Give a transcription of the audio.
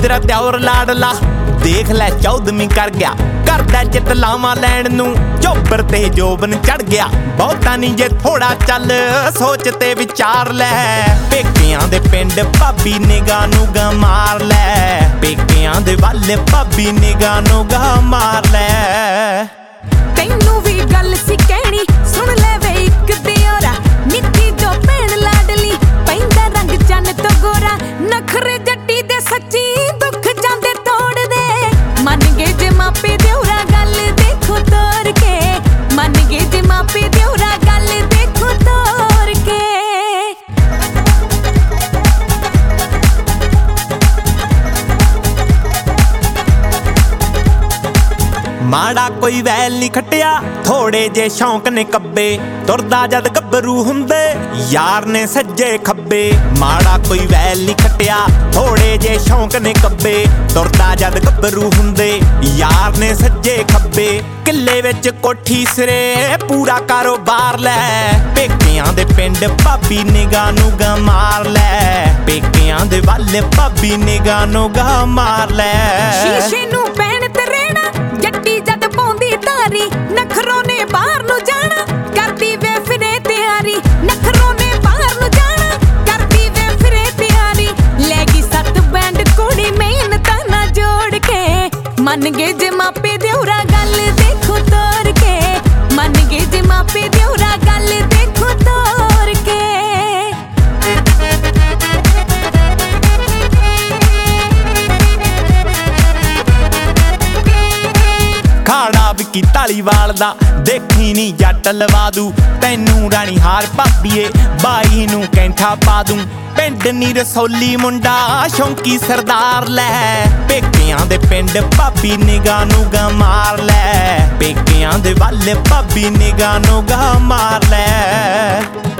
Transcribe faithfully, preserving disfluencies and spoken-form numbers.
तेरा त्योर लाडला देख लै चौदहवीं कर गया करदा चित लावां लैण नूं चोबर ते जोबन चढ़ गया बहुता नहीं जे थोड़ा चल सोच ते विचार लै पेकियां दे पिंड भाबी निगाह नूं गा मार लै पेकियां दे वल भाबी निगाह नूं गा मार लै तैनू भी गल सी कहनी सुन ले वे इक दियोरा निक्की जो भैन लाडली पैंदा रंग चन तो गोरा नखरे जट्टी दे सच्ची दुख जांदे तोड़ दे मन गए जे मापे दियोरा गल देखो तोड़ के मन गए जे मापे दियोरा गल देखो तोड़ के माड़ा कोई वैल नहीं खटिया थोड़े जे शौक ने कब्बे तुरदा जद गब्बरू हुंदे यार ने सज्जे खब्बे माड़ा कोई वैल नहीं खटिया थोड़े जे शौक ने कब्बे तुरदा जद गब्बरू हुंदे यार ने सज्जे खब्बे किले विच कोठी सिरे पूरा कारोबार लै पेकियां दे पिंड भाबी निगाह नूं गा मार लै पेकियां दे वल भाबी निगाह नूं गा मार लै शीशे नूं पैण ते रहना जट्टी जद पौंदी तारी नखरों ने बाहर नूं जाना करदी वे फिरे तैयारी नखरों ने बाहर नूं जाना करदी वे फिरे तैयारी लेगी सत बैंड कुड़ी मेहनत ना जोड़ के मन गए जे मापे दियोरा गल देखो तोड़ के मन गए जे मापे दियोरा गल देखो तोड़ के खाड़ा विकी धालीवाल दा देखी नी जट लवा दू तैनू रानी हार भाबीए बाई नू कैंठा पा दूं पिंड नी रसोली मुंडा शौंकी सरदार लै पेकियां दे पिंड भाबी निगाह नूं गा मार लै पेकियां दे वल भाबी निगाह नूं गा मार लै।